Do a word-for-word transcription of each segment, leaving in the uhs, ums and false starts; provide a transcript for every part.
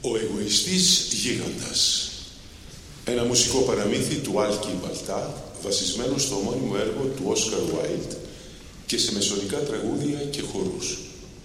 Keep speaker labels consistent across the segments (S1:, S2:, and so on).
S1: Ο εγωιστής γίγαντας. Ένα μουσικό παραμύθι του Άλκη Μπαλτά, βασισμένο στο ομώνυμο έργο του Όσκαρ Βάιλντ και σε μεσωρικά τραγούδια και χορούς.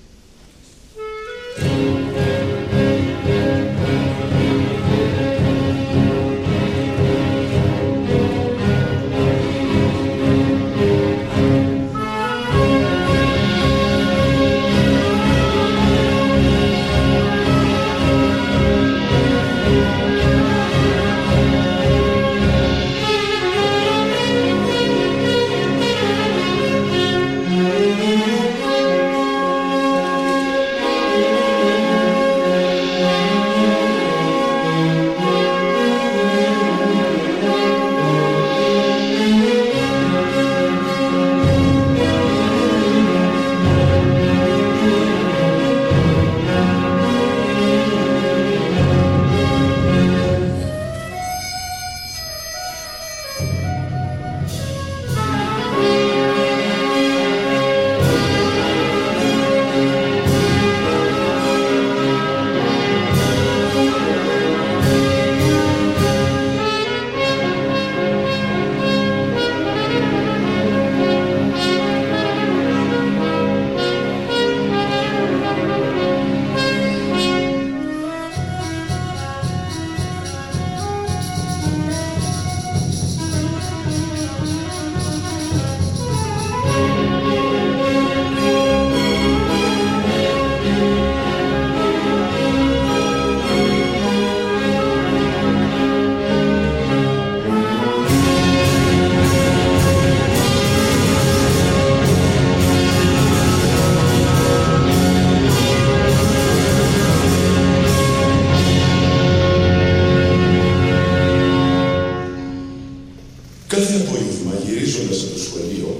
S1: Κάθε απόγευμα, γυρίζοντας από το σχολείο,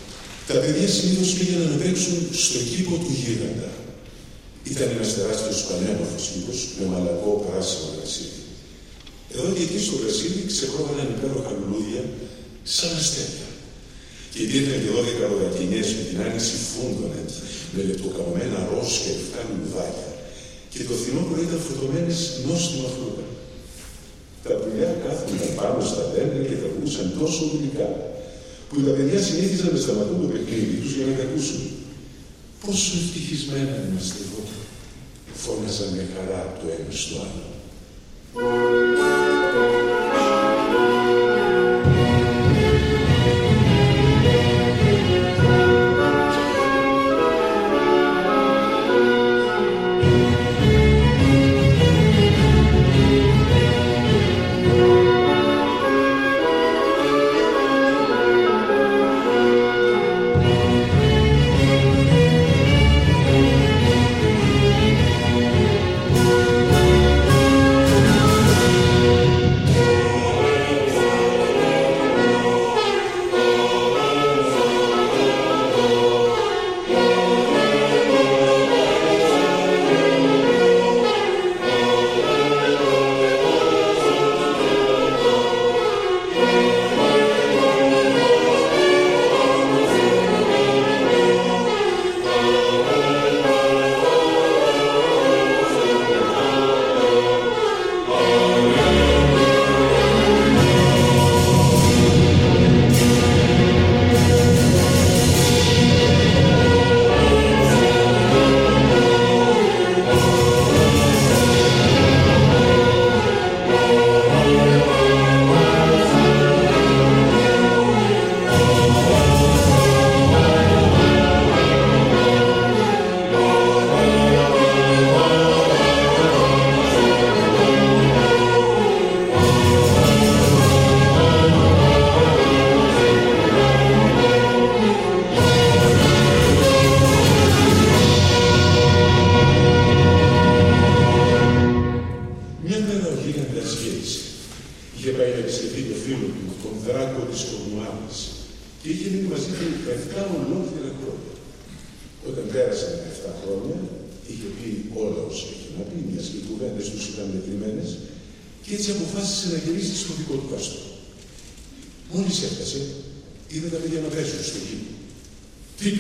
S1: τα παιδιά συνήθως πήγαιναν να παίξουν στο κήπο του γίγαντα. Ήταν ένας τεράστιος πανέμορφος κήπος με μαλακό πράσινο γρασίδι. Εδώ και εκεί στο γρασίδι ξεχρώμαναν υπέροχα λουλούδια σαν αστέρια. Και υπήρχαν και δώδεκα ροδακινιές που την άνοιξη φούντωναν με λεπτοκαμμένα ροζ και λευκά λουλουδάκια. Και το φθινόπωρο ήταν φορτωμένες νόστιμα φρούτα. Τα πουλιά κάθονταν πάνω στα δέντρα και τραγουδούσαν τόσο γλυκά, που τα παιδιά συνήθιζαν να σταματούν το παιχνίδι τους για να τα ακούσουν. Πόσο ευτυχισμένα είμαστε εδώ, φώναζαν με χαρά το ένα στο άλλο.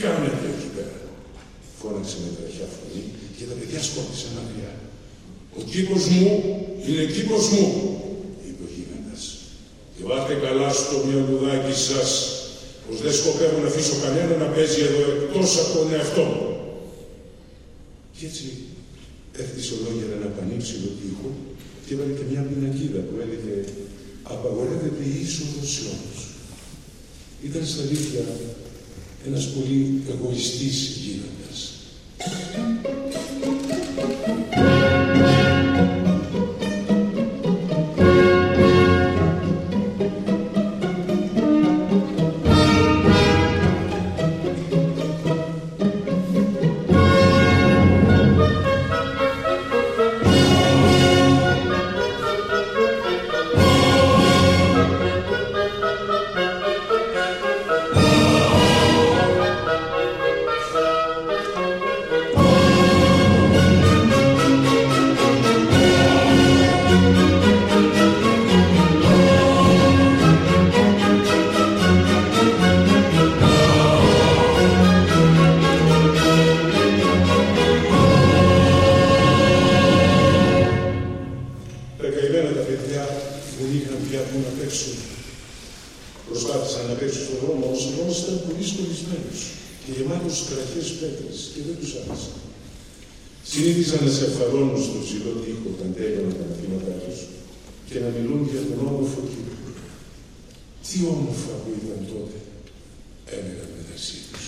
S1: Ο κήπος μου είναι κήπος μου, είπε ο γίγαντας. Και βάλτε καλά στο μυαλουδάκι σας, πως δεν σκοπεύω να αφήσω κανένα να παίζει εδώ εκτός από τον εαυτό μου. Κι έτσι έκτισε ολόγερα ένα πανύψηλο τοίχο και έβαλε και μια πινακίδα που έλεγε «Απαγορεύεται η είσοδος σε όλους». Ήταν στα αλήθεια ένας πολύ εγωιστής γίγαντας. Προσπάθησαν να παίξουν στον δρόμο, όμως ο δρόμος ήταν πολύ σκολισμένος και γεμάτος κραχές πέτρες και δεν τους άρεσε. Συνήθιζαν να σε αφαρώνουν στο ψηλό τοίχο όταν τέλειωναν τα μαθήματά τους και να μιλούν για τον όμορφο κήπο. Τι όμορφα που ήταν τότε, έλεγαν μεταξύ τους.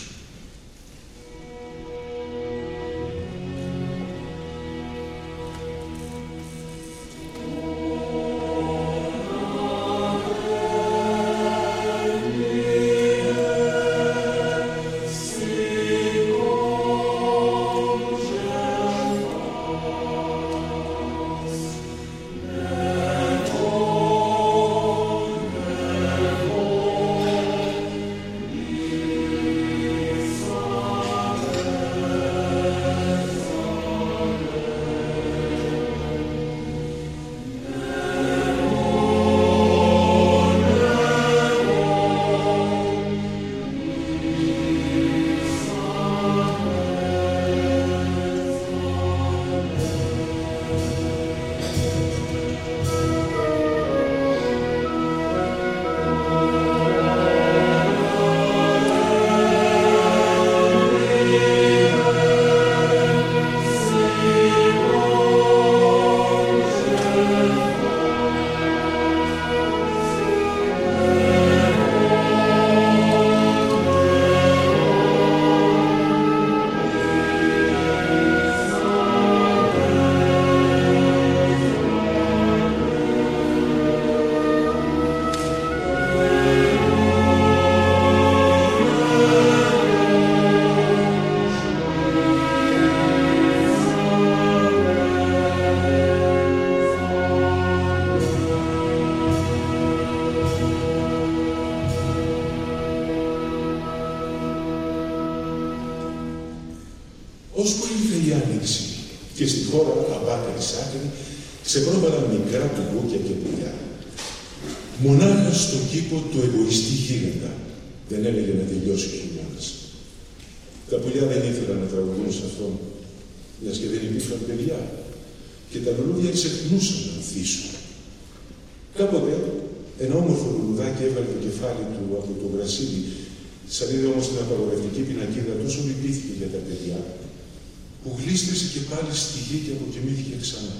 S1: Ώσπου ήλθε η άνοιξη και στη χώρα απάτερη άκρη ξεπρόβαλαν μικρά κουμπούκια και πουλιά. Μονάχα στον κήπο του εγωιστή γίγαντα δεν έλεγε να τελειώσει ο χειμώνας. Τα πουλιά δεν ήθελαν να τραγουδούν σε αυτόν, μιας και δεν υπήρχαν παιδιά, και τα λουλούδια ξεχνούσαν να ανθίσουν. Κάποτε ένα όμορφο λουλουδάκι έβαλε το κεφάλι του από το γρασίδι, σαν είδε όμως την απαγορευτική πινακίδα, τόσο λυπήθηκε για τα παιδιά, που γλίστρησε και πάλι στη γη και αποκοιμήθηκε ξανά.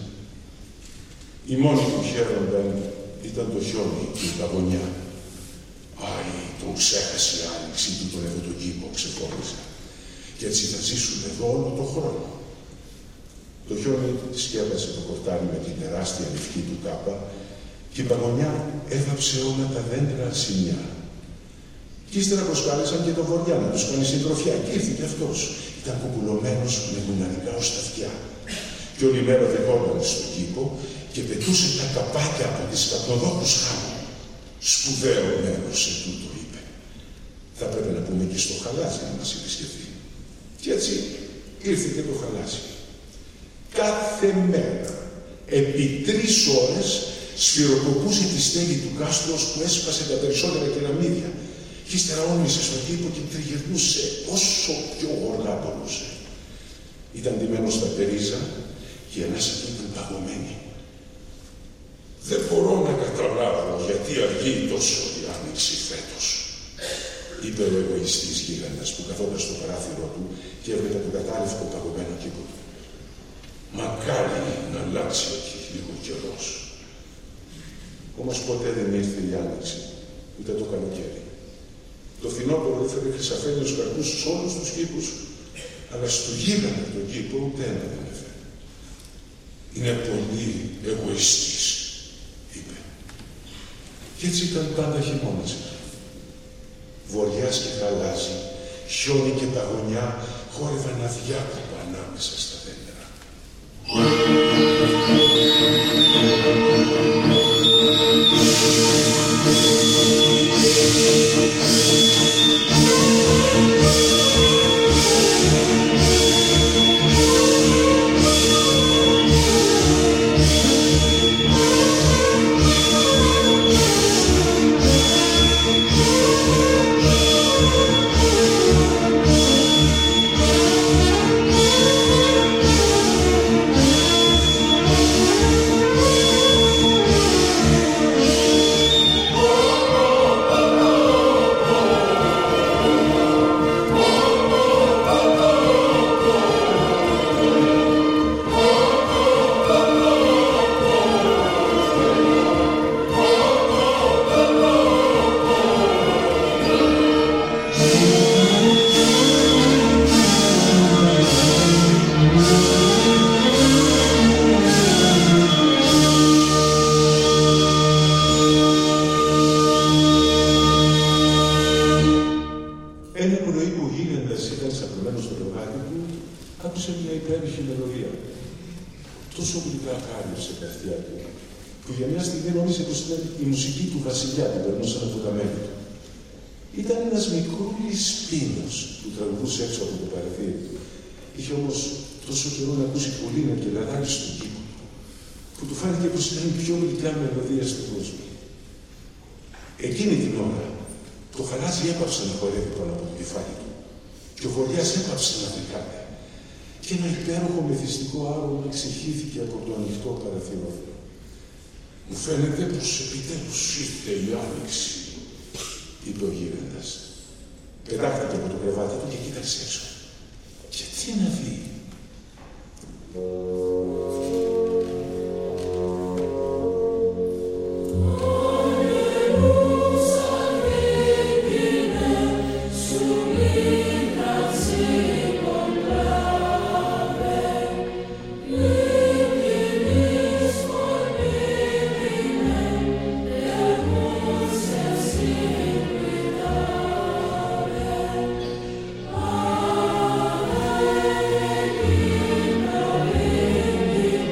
S1: Οι μόνοι που χαίρονταν ήταν το χιόνι και η παγωνιά. Άι, τον ξέχασε η άνοιξη του τον εδώ τον κήπο, ξεφώνησε. Και έτσι θα ζήσουν εδώ όλο τον χρόνο. Το χιόνι σκέπασε το κορτάρι με την τεράστια λευκή του κάπα και η παγωνιά έθαψε όλα τα δέντρα αρσινιά. Κι ύστερα προσκάλεσαν και τον βοριά να τους κάνει συντροφιά και ήρθε και αυτός. Ήταν κουκουλωμένος με γουναρικά ως τα αυτιά. Και όλη μέρα δεχόταν στον κήπο και πετούσε τα καπάκια από τις καπνοδόκους χάμου. Σπουδαίο μέρος σε τούτο, είπε. Θα πρέπει να πούμε και στο χαλάζι να μας επισκεφθεί. Και έτσι ήρθε και το χαλάζι. Κάθε μέρα, επί τρεις ώρες, σφυροκοπούσε τη στέγη του κάστρου που έσπασε τα περισσότερα κεραμίδια. Κι ύστερα όνεισε στον κήπο και τριγυρνούσε όσο πιο γοργά μπορούσε. Ήταν ντυμένος στα περίζα και η ανάσα του ήταν παγωμένη. Δεν μπορώ να καταλάβω γιατί αργεί τόσο η άνοιξη φέτος, είπε ο εγωιστής γίγαντας που καθόταν στο παράθυρο του και έβλεπε τον κατάλευκο παγωμένο κήπο του. Μακάρι να αλλάξει λίγο καιρός. Όμως ποτέ δεν ήρθε η άνοιξη, ούτε το καλοκαίρι. Το φθινόπωρο έφερε χρυσαφένιους καρπούς σε όλους τους κήπους, αλλά στο γίγαντα τον κήπο ούτε ένα δεν έφερε. Είναι πολύ εγωιστής, είπε. Κι έτσι ήταν πάντα χειμώνας. Βοριάς και γαλάζι, χιόνι και παγωνιά χόρευαν αδιάκοπα ανάμεσα στα δέντρα. Εκείνη την ώρα, το χαλάζι έπαψε να χορεύει πάνω από το κεφάλι του και ο Βοριάς έπαψε να βρικάται και ένα υπέροχο μεθυστικό άρωμα ξεχύθηκε από το ανοιχτό παραθυρόφυλλο. «Μου φαίνεται πως επιτέλους ήρθε η άνοιξη», είπε ο γίγαντας. Πετάχτηκε από το κρεβάτι του και κοίταξε έξω. Και τι να δει.
S2: Alleluia.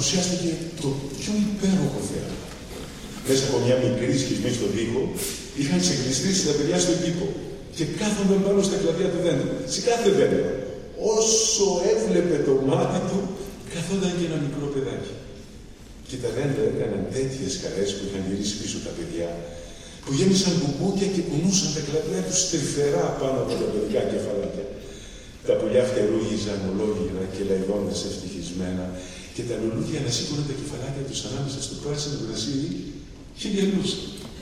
S1: παρουσιάστηκε το πιο υπέροχο θέαμα. Μέσα από μια μικρή σχισμή στον τοίχο, είχαν ξεκλειστρήσει τα παιδιά στον κήπο και κάθονταν πάνω στα κλαδιά του δέντρου. Σε κάθε δέντρο, όσο έβλεπε το μάτι του, καθόταν και ένα μικρό παιδάκι. Και τα δέντρα έκαναν τέτοιες χαρές που είχαν γυρίσει πίσω τα παιδιά, που γέμισαν μπουμπούκια και κουνούσαν τα κλαδιά τους στριφερά πάνω από τα παιδικά κεφαλάκια. Τα πουλιά φτερούγιζαν ολόγυρα και λαϊδώνες ευτυχισμένα, και τα λουλούδια ανασήκωναν τα κεφαλάκια τους ανάμεσα στο πράσινο γρασίδι και γελούσαν.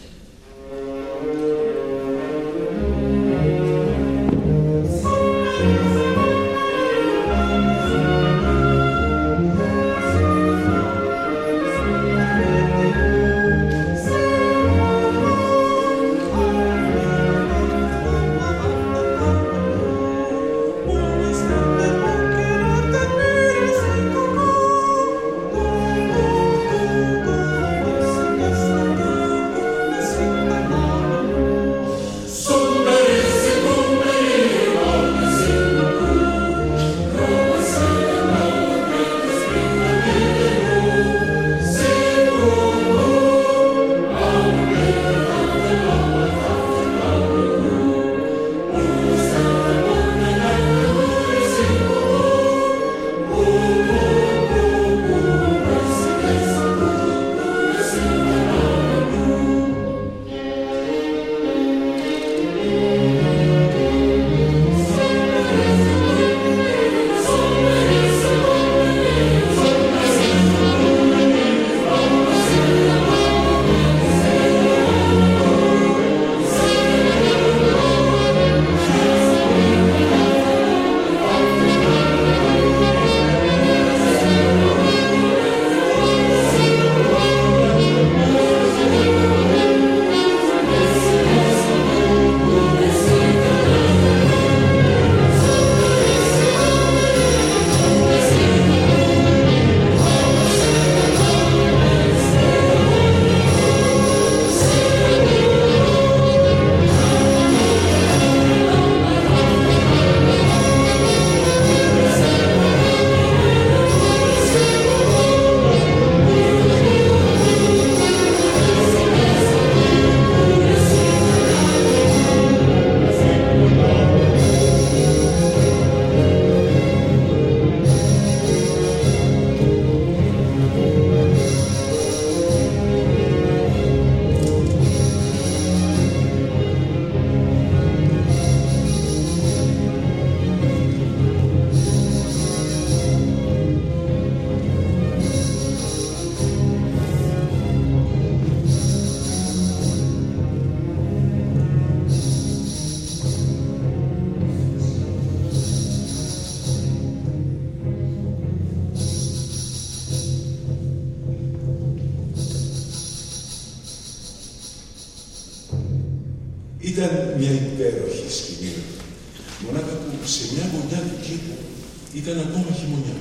S1: Ήταν μια υπέροχη σκηνή, μονάχα που σε μια γωνιά του κήπου ήταν ακόμα χειμωνιά.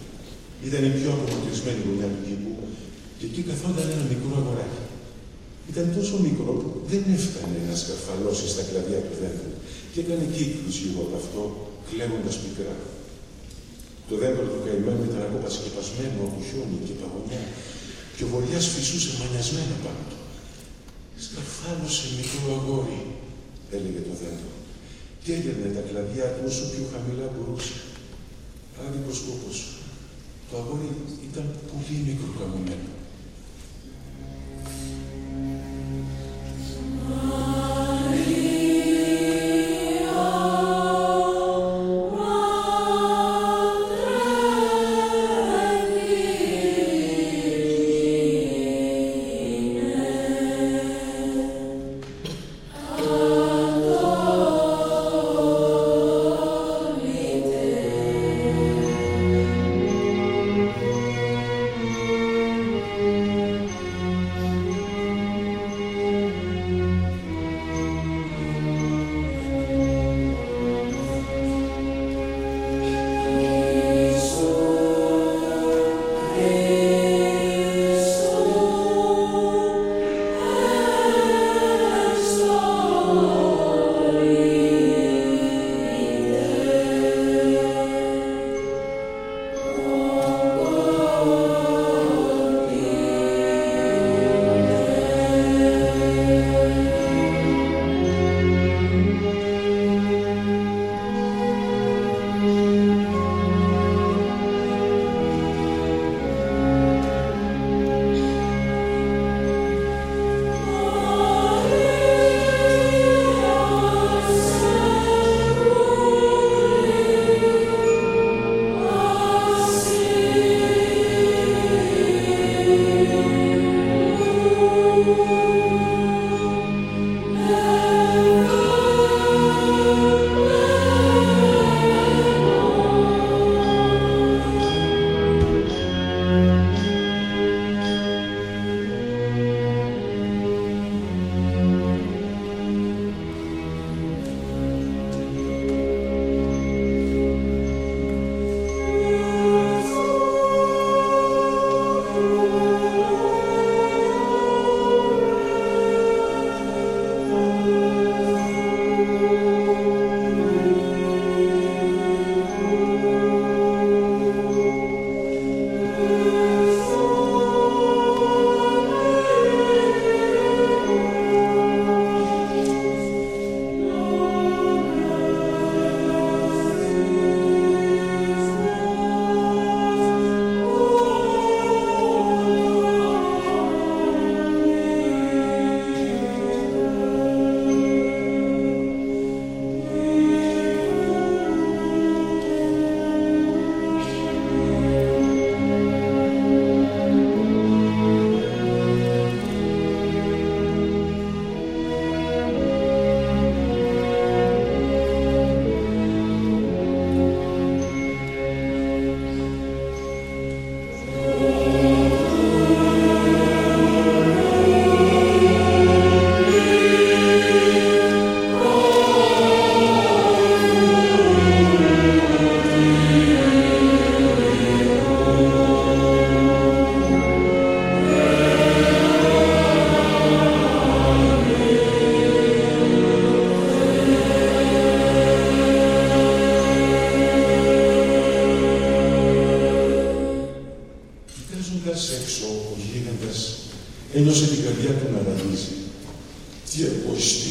S1: Ήταν η πιο απομακρυσμένη γωνιά του κήπου και εκεί καθόταν ένα μικρό αγοράκι. Ήταν τόσο μικρό που δεν έφτανε να σκαρφαλώσει στα κλαδιά του δέντρου και έκανε κύκλους γύρω από αυτό, κλαίγοντας πικρά. Το δέντρο του καημένου ήταν ακόμα σκεπασμένο από χιόνι και παγωνιά και ο βοριάς φυσούσε μανιασμένα πάνω του. «Σκαρφάλωσε, μικρό αγόρι», έλεγε το δέντρο, και έγερνε τα κλαδιά του όσο πιο χαμηλά μπορούσε. Άδικος κόπος. Το αγόρι ήταν πολύ μικροκαμωμένο.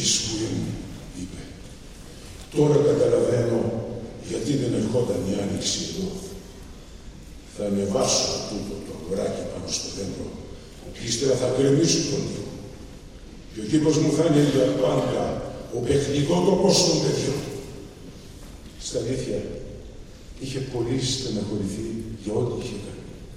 S1: εκεί που ήμουν, είπε. Τώρα καταλαβαίνω γιατί δεν ερχόταν η άνοιξη εδώ. Θα ανεβάσω τούτο το αγοράκι πάνω στο δέντρο και ύστερα θα γκρεμίσω τον λίγο. Και ο κήπος μου θα είναι για πάντα ο παιχνικότοπος των παιδιών. Στα αλήθεια, είχε πολύ στεναχωρηθεί για ό,τι είχε κάνει.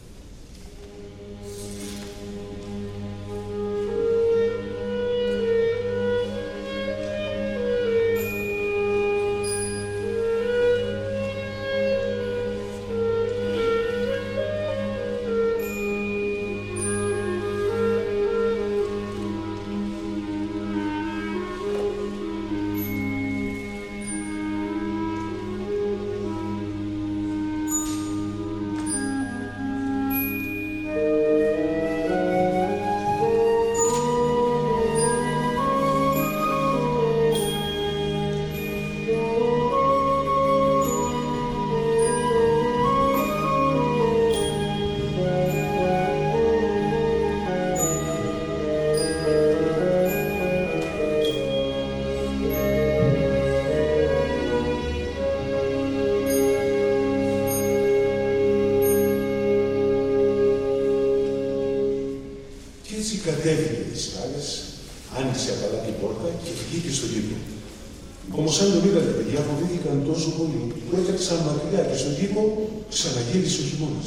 S1: Κατέβηκε τις σκάλες, άνοιξε απαλά την πόρτα και βγήκε στον κήπο. Όμως αν τον είδατε παιδιά φοβήθηκαν τόσο πολύ που έτρεξαν μακριά και στον κήπο ξαναγύρισε ο χειμώνας.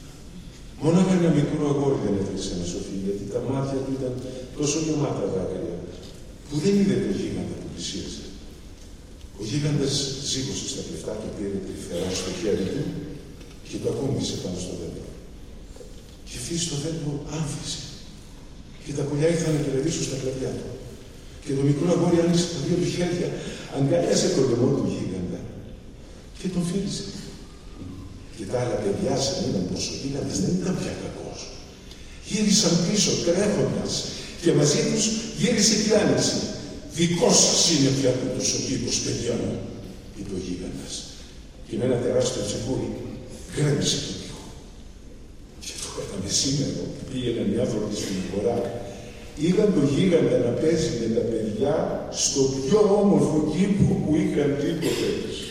S1: Μονάχα ένα μικρό αγόρι δεν έτρεξε να σωθεί, γιατί τα μάτια του ήταν τόσο γεμάτα δάκρυα που δεν είδε το γίγαντα που πλησίαζε. Ο γίγαντας σήκωσε στα κλεφτά και πήρε τρυφερά στο χέρι του και το ακούμπησε πάνω στο δέντρο. Και αυτή στο δέντρο άμφισε. Και τα πουλιά ήρθαν να κερδίσουν στα κλαδιά του. Και το μικρό αγόρι άνοιξε τα δύο του χέρια, αγκάλιασε τον λαιμό του γίγαντα και τον φίλησε. Και τα άλλα παιδιά σαν είδαν πως ο γίγαντας δεν ήταν πια κακός. Γύρισαν πίσω τρέχοντας και μαζί τους γύρισε και η άνοιξη. Δικός σας είναι πια τούτος ο κήπος, παιδιά μου, είπε ο γίγαντας. Και με ένα τεράστιο τσεκούρι γκρέμισε τον τοίχο. Και το κατά μεσήμερο πήγαιναν οι άνθρωποι στην αγορά. Είδαν τον γίγαντα να παίζει με τα παιδιά στο πιο όμορφο κήπο που είχαν τίποτε.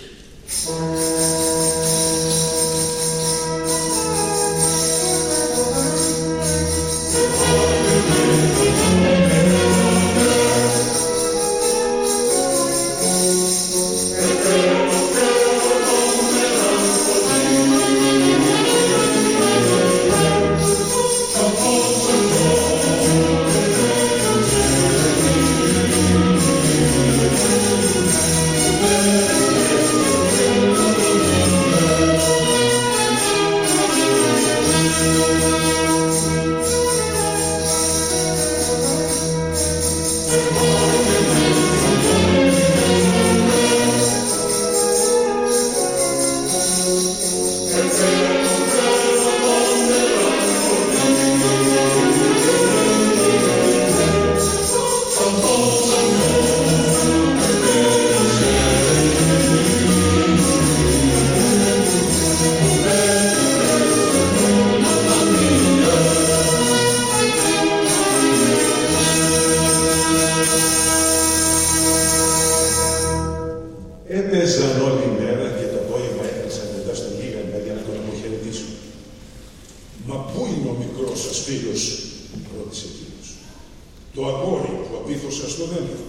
S1: Έπαιζαν όλη μέρα και το απόγευμα έφτασαν μετά στον γίγαντα για να τον αποχαιρετήσουν. «Μα πού είναι ο μικρός σας φίλος?» ρώτησε εκείνος. «Το αγόρι που απίθωσα στο δέντρο».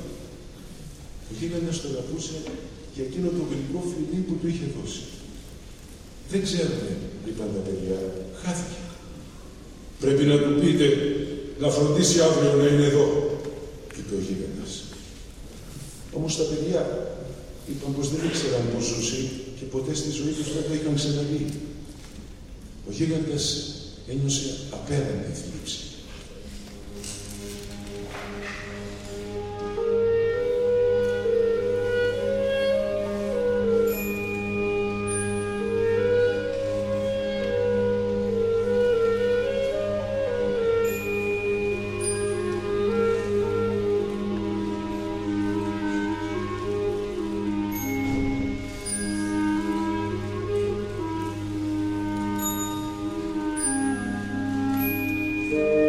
S1: Ο γίγαντας τον αγαπούσε για εκείνο το γλυκό φιλί που του είχε δώσει. «Δεν ξέρουμε», είπαν τα παιδιά, «χάθηκε». «Πρέπει να του πείτε να φροντίσει αύριο να είναι εδώ», είπε ο γίγαντας. Όμως τα παιδιά είπαν πως δεν ήξεραν πως ζούσε και ποτέ στη ζωή τους δεν το είχαν ξαναδεί. Ο γίγαντας ένιωσε απέραντη θλίψη.
S2: Thank you.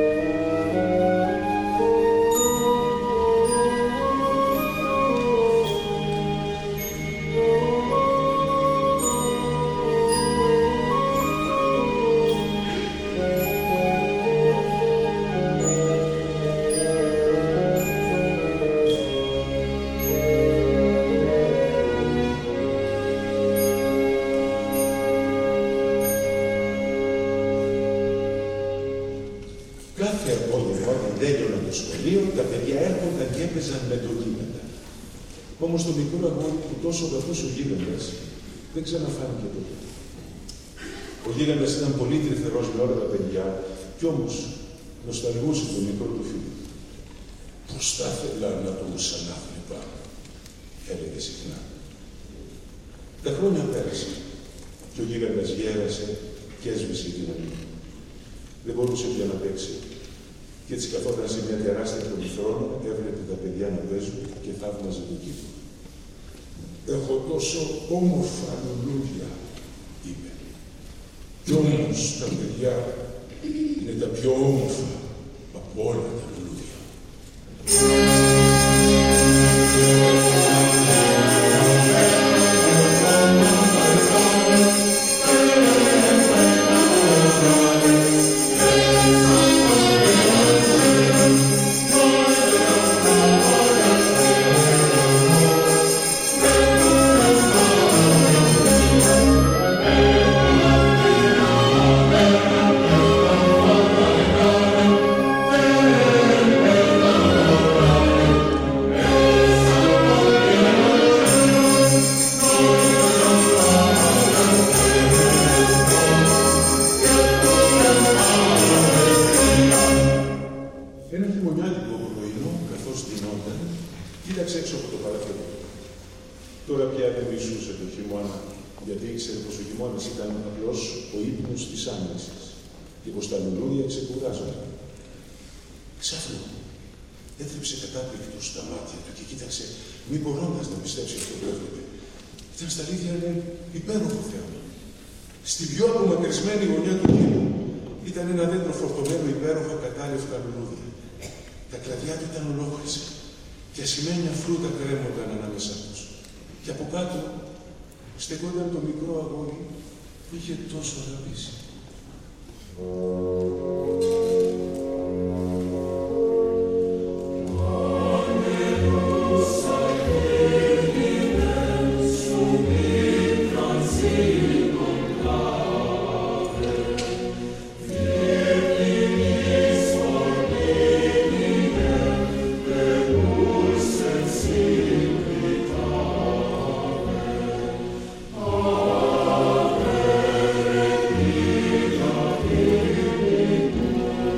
S1: Όμως το μικρό αγόρι που τόσο αγαπούσε ο γίγαντας δεν ξαναφάνηκε τότε. Ο γίγαντας ήταν πολύ τρυφερός με όλα τα παιδιά, κι όμως νοσταλγούσε το μικρό του φίλο. «Πώς θα ήθελα να το ξανάβλεπα», έλεγε συχνά. Τα χρόνια πέρασαν και ο γίγαντας γέρασε και έσβησε η δύναμη. Δεν μπορούσε πια να παίξει. Και έτσι καθόταν σε μια τεράστια πολυθρόνα, έβλεπε τα παιδιά να παίζουν και θαύμαζε τον κήπο. «Έχω τόσο όμορφα λουλούδια», είπε. «Κι όμως τα παιδιά είναι τα πιο όμορφα από όλα τα λουλούδια». Στεκόταν το μικρό αγόρι που είχε τόσο αγαπήσει.
S2: Thank you.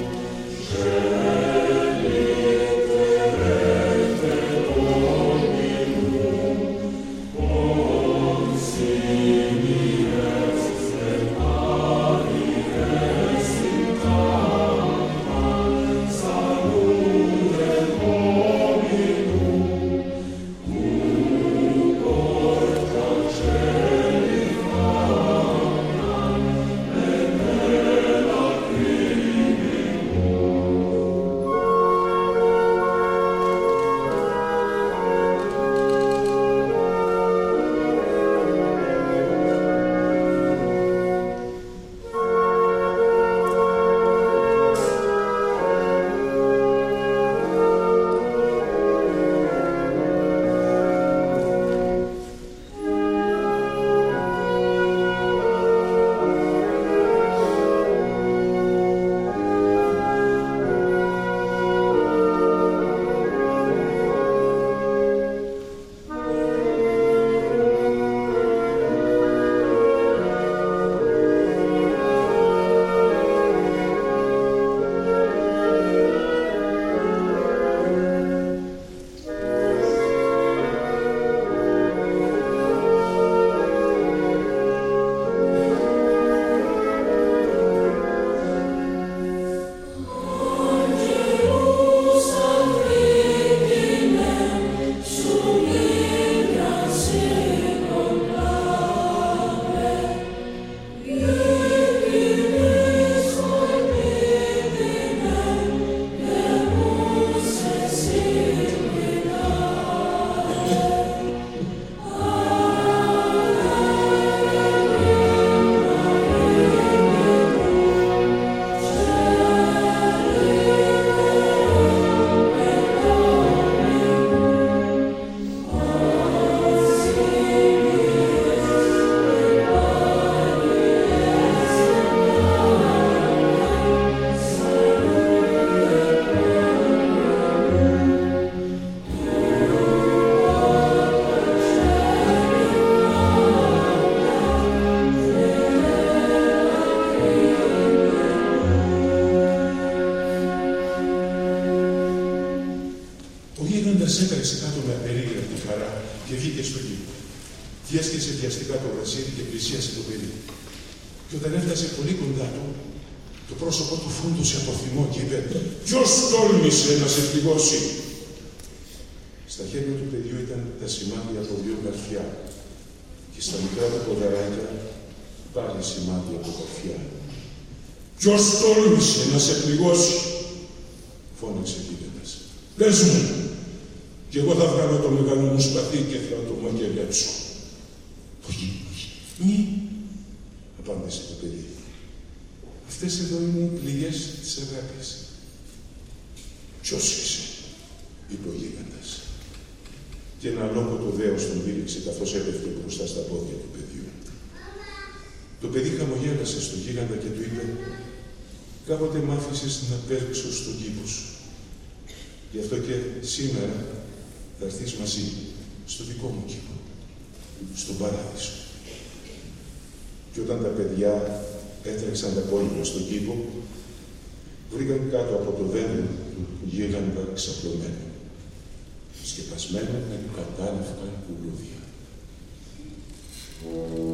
S1: απερίγραπτη χαρά και βγήκε στον κήπο. Διέσκεσε βιαστικά το γρασίδι και πλησίασε το παιδί. Και όταν έφτασε πολύ κοντά του, το πρόσωπό του φούντωσε από θυμό και είπε «Ποιος τόλμησε να σε πληγώσει?» Στα χέρια του παιδιού ήταν τα σημάδια από δύο καρφιά και στα μικρά του ποδαράκια πάλι σημάδια από καρφιά. «Ποιος τόλμησε να σε πληγώσει?» φώναξε γίγαντας. «Πες μου, κι εγώ θα βγάλω το μεγάλο μου σπαθί και θα το μαγειρέψω». «Όχι, όχι, μη», απάντησε το παιδί. «Αυτές εδώ είναι οι πληγές της αγάπης». «Ποιος είσαι?» είπε ο γίγαντας. Και ένα αλόκοτο δέος τον δίληξε καθώς έπεφτε μπροστά στα πόδια του παιδιού. Το παιδί χαμογέλασε στον γίγαντα και του είπε «Κάποτε μ' άφησες να παίξω στον κήπο σου. Γι' αυτό και σήμερα θα έρθεις μαζί στο δικό μου κήπο, στον παράδεισο». Και όταν τα παιδιά έτρεξαν τα απόγευμα στον κήπο, βρήκαν κάτω από το δέντρο του γίγαντα ξαπλωμένο, σκεπασμένο με κατάλευκα κουλούδια.